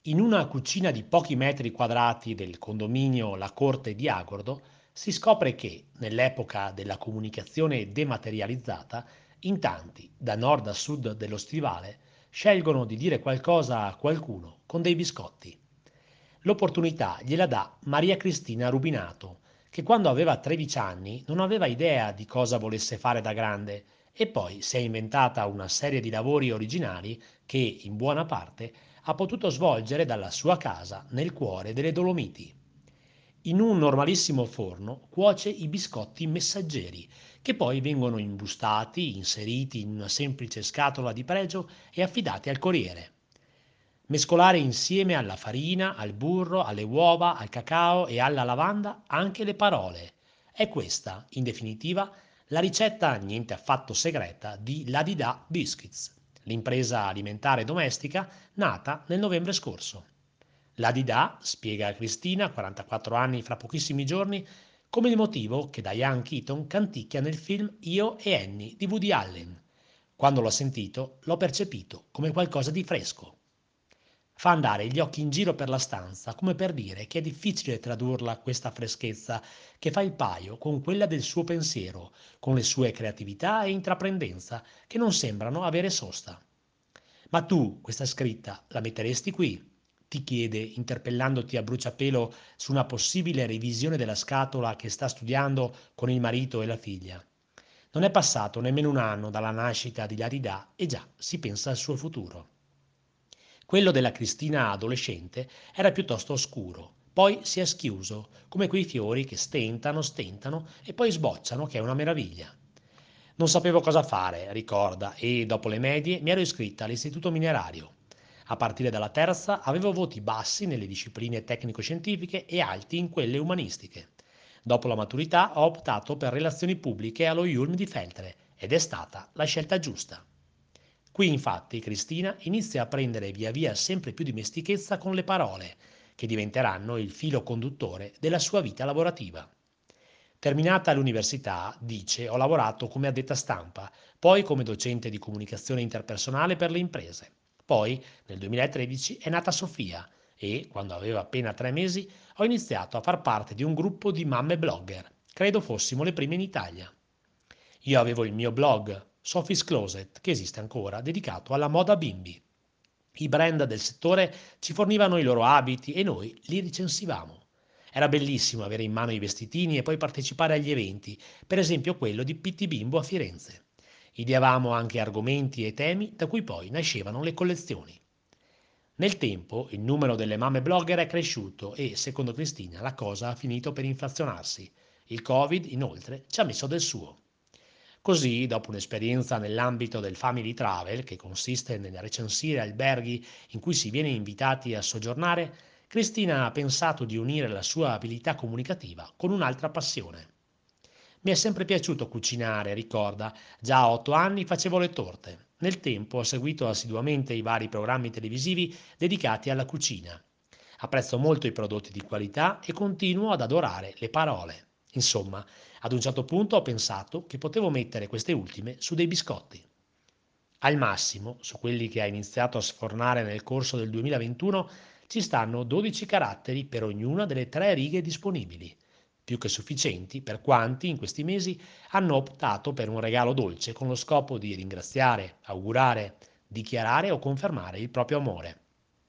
In una cucina di pochi metri quadrati del condominio La Corte di Agordo si scopre che, nell'epoca della comunicazione dematerializzata, in tanti, da nord a sud dello stivale, scelgono di dire qualcosa a qualcuno con dei biscotti. L'opportunità gliela dà Maria Cristina Rubinato, che quando aveva 13 anni non aveva idea di cosa volesse fare da grande e poi si è inventata una serie di lavori originali che, in buona parte, ha potuto svolgere dalla sua casa nel cuore delle Dolomiti. In un normalissimo forno cuoce i biscotti messaggeri, che poi vengono imbustati, inseriti in una semplice scatola di pregio e affidati al corriere. Mescolare insieme alla farina, al burro, alle uova, al cacao e alla lavanda anche le parole. È questa, in definitiva, la ricetta niente affatto segreta di Ladida Biscuits, l'impresa alimentare domestica nata nel novembre scorso. Ladida spiega a Cristina, 44 anni fra pochissimi giorni, come il motivo che Diane Keaton canticchia nel film Io e Annie di Woody Allen. Quando l'ho sentito, l'ho percepito come qualcosa di fresco. Fa andare gli occhi in giro per la stanza, come per dire che è difficile tradurla questa freschezza, che fa il paio con quella del suo pensiero, con le sue creatività e intraprendenza, che non sembrano avere sosta. Ma tu, questa scritta, la metteresti qui? Ti chiede, interpellandoti a bruciapelo su una possibile revisione della scatola che sta studiando con il marito e la figlia. Non è passato nemmeno un anno dalla nascita di Larida e già si pensa al suo futuro. Quello della Cristina adolescente era piuttosto oscuro, poi si è schiuso, come quei fiori che stentano, stentano e poi sbocciano, che è una meraviglia. Non sapevo cosa fare, ricorda, e dopo le medie mi ero iscritta all'istituto minerario. A partire dalla terza avevo voti bassi nelle discipline tecnico-scientifiche e alti in quelle umanistiche. Dopo la maturità ho optato per relazioni pubbliche allo IULM di Feltre ed è stata la scelta giusta. Qui infatti Cristina inizia a prendere via via sempre più dimestichezza con le parole, che diventeranno il filo conduttore della sua vita lavorativa. Terminata l'università, dice, ho lavorato come addetta stampa, poi come docente di comunicazione interpersonale per le imprese. Poi, nel 2013, è nata Sofia e, quando aveva appena 3 mesi, ho iniziato a far parte di un gruppo di mamme blogger. Credo fossimo le prime in Italia. Io avevo il mio blog, Sophie's Closet, che esiste ancora, dedicato alla moda bimbi. I brand del settore ci fornivano i loro abiti e noi li recensivamo. Era bellissimo avere in mano i vestitini e poi partecipare agli eventi, per esempio quello di Pitti Bimbo a Firenze. Ideavamo anche argomenti e temi da cui poi nascevano le collezioni. Nel tempo il numero delle mamme blogger è cresciuto e, secondo Cristina, la cosa ha finito per inflazionarsi. Il Covid, inoltre, ci ha messo del suo. Così, dopo un'esperienza nell'ambito del family travel, che consiste nel recensire alberghi in cui si viene invitati a soggiornare, Cristina ha pensato di unire la sua abilità comunicativa con un'altra passione. Mi è sempre piaciuto cucinare, ricorda, già a 8 anni facevo le torte. Nel tempo ho seguito assiduamente i vari programmi televisivi dedicati alla cucina. Apprezzo molto i prodotti di qualità e continuo ad adorare le parole. Insomma, ad un certo punto ho pensato che potevo mettere queste ultime su dei biscotti. Al massimo, su quelli che ha iniziato a sfornare nel corso del 2021, ci stanno 12 caratteri per ognuna delle 3 righe disponibili, più che sufficienti per quanti in questi mesi hanno optato per un regalo dolce con lo scopo di ringraziare, augurare, dichiarare o confermare il proprio amore.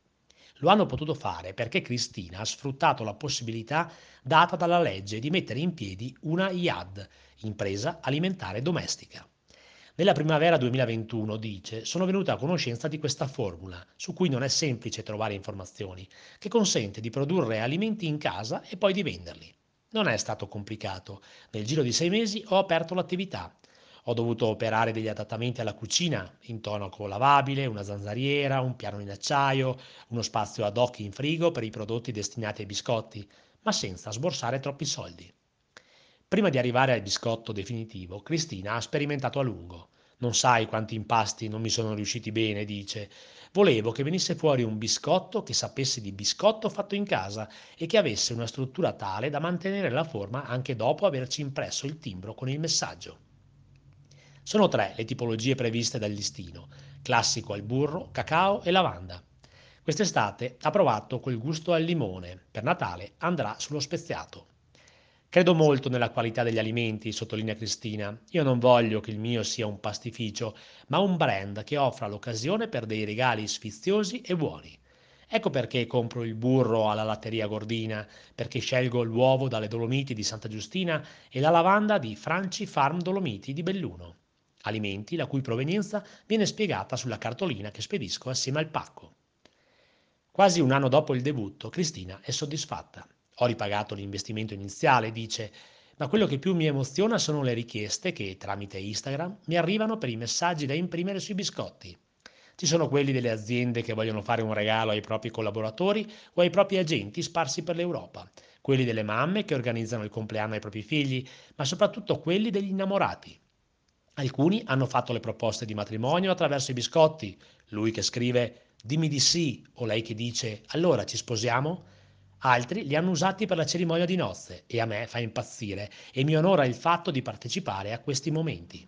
Lo hanno potuto fare perché Cristina ha sfruttato la possibilità data dalla legge di mettere in piedi una IAD, impresa alimentare domestica. Nella primavera 2021, dice, sono venuta a conoscenza di questa formula, su cui non è semplice trovare informazioni, che consente di produrre alimenti in casa e poi di venderli. Non è stato complicato. Nel giro di 6 mesi ho aperto l'attività. Ho dovuto operare degli adattamenti alla cucina, intonaco lavabile, una zanzariera, un piano in acciaio, uno spazio ad hoc in frigo per i prodotti destinati ai biscotti, ma senza sborsare troppi soldi. Prima di arrivare al biscotto definitivo, Cristina ha sperimentato a lungo. Non sai quanti impasti non mi sono riusciti bene, dice. Volevo che venisse fuori un biscotto che sapesse di biscotto fatto in casa e che avesse una struttura tale da mantenere la forma anche dopo averci impresso il timbro con il messaggio. Sono 3 le tipologie previste dal listino: classico al burro, cacao e lavanda. Quest'estate ha provato quel gusto al limone, per Natale andrà sullo speziato. Credo molto nella qualità degli alimenti, sottolinea Cristina. Io non voglio che il mio sia un pastificio, ma un brand che offra l'occasione per dei regali sfiziosi e buoni. Ecco perché compro il burro alla latteria Gordina, perché scelgo l'uovo dalle Dolomiti di Santa Giustina e la lavanda di Franci Farm Dolomiti di Belluno. Alimenti la cui provenienza viene spiegata sulla cartolina che spedisco assieme al pacco. Quasi un anno dopo il debutto, Cristina è soddisfatta. Ho ripagato l'investimento iniziale, dice, ma quello che più mi emoziona sono le richieste che, tramite Instagram, mi arrivano per i messaggi da imprimere sui biscotti. Ci sono quelli delle aziende che vogliono fare un regalo ai propri collaboratori o ai propri agenti sparsi per l'Europa, quelli delle mamme che organizzano il compleanno ai propri figli, ma soprattutto quelli degli innamorati. Alcuni hanno fatto le proposte di matrimonio attraverso i biscotti, lui che scrive dimmi di sì o lei che dice allora ci sposiamo. Altri li hanno usati per la cerimonia di nozze e a me fa impazzire e mi onora il fatto di partecipare a questi momenti.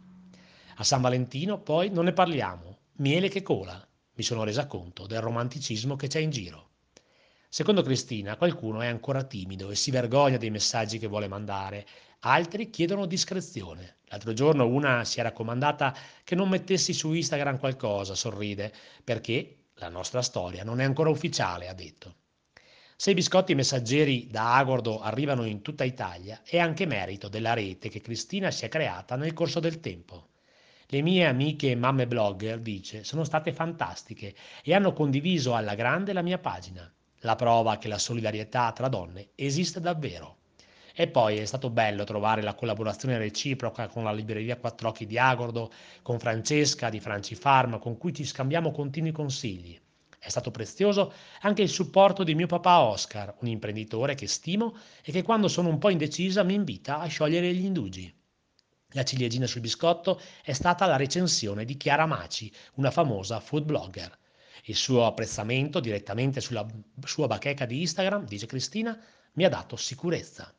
A San Valentino poi non ne parliamo, miele che cola. Mi sono resa conto del romanticismo che c'è in giro. Secondo Cristina, qualcuno è ancora timido e si vergogna dei messaggi che vuole mandare, altri chiedono discrezione. L'altro giorno una si è raccomandata che non mettessi su Instagram qualcosa, sorride, perché la nostra storia non è ancora ufficiale, ha detto. Se i biscotti messaggeri da Agordo arrivano in tutta Italia, è anche merito della rete che Cristina si è creata nel corso del tempo. Le mie amiche mamme blogger, dice, sono state fantastiche e hanno condiviso alla grande la mia pagina, la prova che la solidarietà tra donne esiste davvero. E poi è stato bello trovare la collaborazione reciproca con la libreria Quattro Occhi di Agordo, con Francesca di Franci Farm, con cui ci scambiamo continui consigli. È stato prezioso anche il supporto di mio papà Oscar, un imprenditore che stimo e che quando sono un po' indecisa mi invita a sciogliere gli indugi. La ciliegina sul biscotto è stata la recensione di Chiara Maci, una famosa food blogger. Il suo apprezzamento direttamente sulla sua bacheca di Instagram, dice Cristina, mi ha dato sicurezza.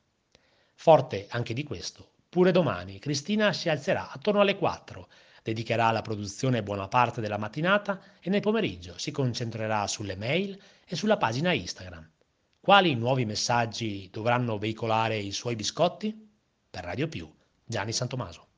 Forte anche di questo, pure domani Cristina si alzerà attorno alle 4, dedicherà alla produzione buona parte della mattinata e nel pomeriggio si concentrerà sulle mail e sulla pagina Instagram. Quali nuovi messaggi dovranno veicolare i suoi biscotti? Per Radio Più, Gianni Santomaso.